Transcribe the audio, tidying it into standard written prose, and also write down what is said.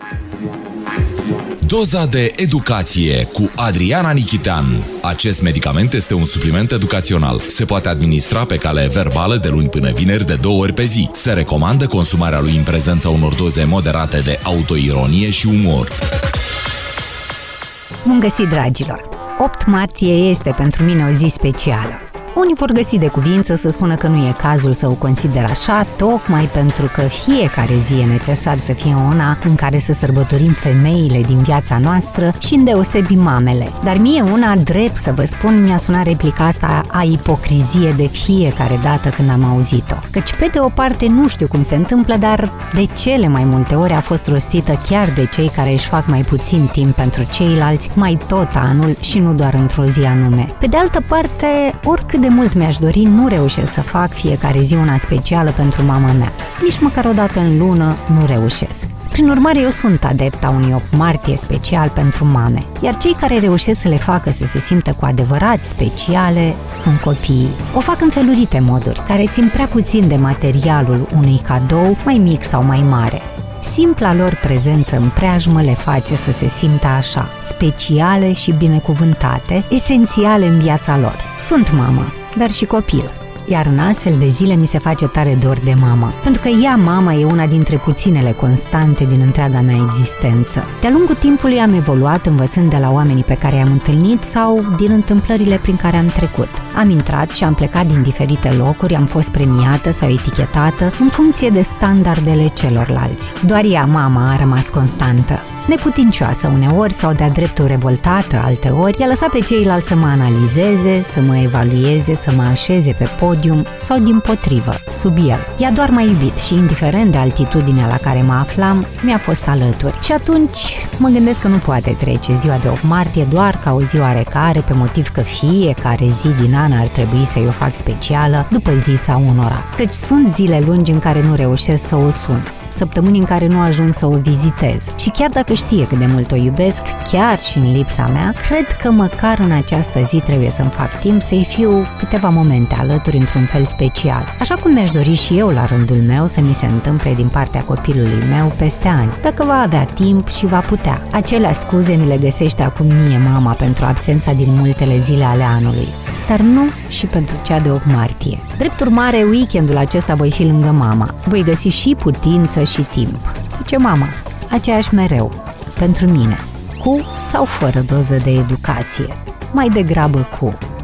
Doza de educație cu Adriana Nichitean. Acest medicament este un supliment educațional. Se poate administra pe cale verbală de luni până vineri de 2 ori pe zi. Se recomandă consumarea lui în prezența unor doze moderate de autoironie și umor. Bun găsit, dragilor! 8 martie este pentru mine o zi specială. Unii vor găsi de cuvință să spună că nu e cazul să o consider așa, tocmai pentru că fiecare zi e necesar să fie una în care să sărbătorim femeile din viața noastră și îndeosebi mamele. Dar mie una, drept să vă spun, mi-a sunat replica asta a ipocrizie de fiecare dată când am auzit-o. Căci pe de o parte nu știu cum se întâmplă, dar de cele mai multe ori a fost rostită chiar de cei care își fac mai puțin timp pentru ceilalți, mai tot anul și nu doar într-o zi anume. Pe de altă parte, oricât de mult mi-aș dori, nu reușesc să fac fiecare zi una specială pentru mama mea. Nici măcar o dată în lună nu reușesc. Prin urmare, eu sunt adepta unui 8 martie special pentru mame, iar cei care reușesc să le facă să se simtă cu adevărat speciale sunt copiii. O fac în felurite moduri, care țin prea puțin de materialul unui cadou, mai mic sau mai mare. Simpla lor prezență în preajmă le face să se simtă așa, speciale și binecuvântate, esențiale în viața lor. Sunt mamă, dar și copil. Iar în astfel de zile mi se face tare dor de mama, pentru că ea, mama, e una dintre puținele constante din întreaga mea existență. De-a lungul timpului am evoluat învățând de la oamenii pe care i-am întâlnit sau din întâmplările prin care am trecut. Am intrat și am plecat din diferite locuri, am fost premiată sau etichetată în funcție de standardele celorlalți. Doar ea, mama, a rămas constantă. Neputincioasă uneori sau de-a dreptul revoltată alteori, i-a lăsat pe ceilalți să mă analizeze, să mă evalueze, să mă așeze pe podium sau dimpotrivă, sub el. Ea doar m-a iubit și, indiferent de altitudinea la care mă aflam, mi-a fost alături. Și atunci mă gândesc că nu poate trece ziua de 8 martie doar ca o zi oarecare, pe motiv că fiecare zi din an ar trebui să-i o fac specială după zi sau unora. Căci sunt zile lungi în care nu reușesc să o sun, săptămâni în care nu ajung să o vizitez. Și chiar dacă știe cât de mult o iubesc, chiar și în lipsa mea, cred că măcar în această zi trebuie să-mi fac timp să-i fiu câteva momente alături într-un fel special. Așa cum mi-aș dori și eu la rândul meu să mi se întâmple din partea copilului meu peste ani, dacă va avea timp și va putea. Acelea scuze mi le găsește acum mie mama pentru absența din multele zile ale anului, dar nu și pentru cea de 8 martie. Drept urmare, weekendul acesta voi fi lângă mama. Voi găsi și putință și timp. Ce mama? Aceeași mereu. Pentru mine. Cu sau fără doză de educație. Mai degrabă cu.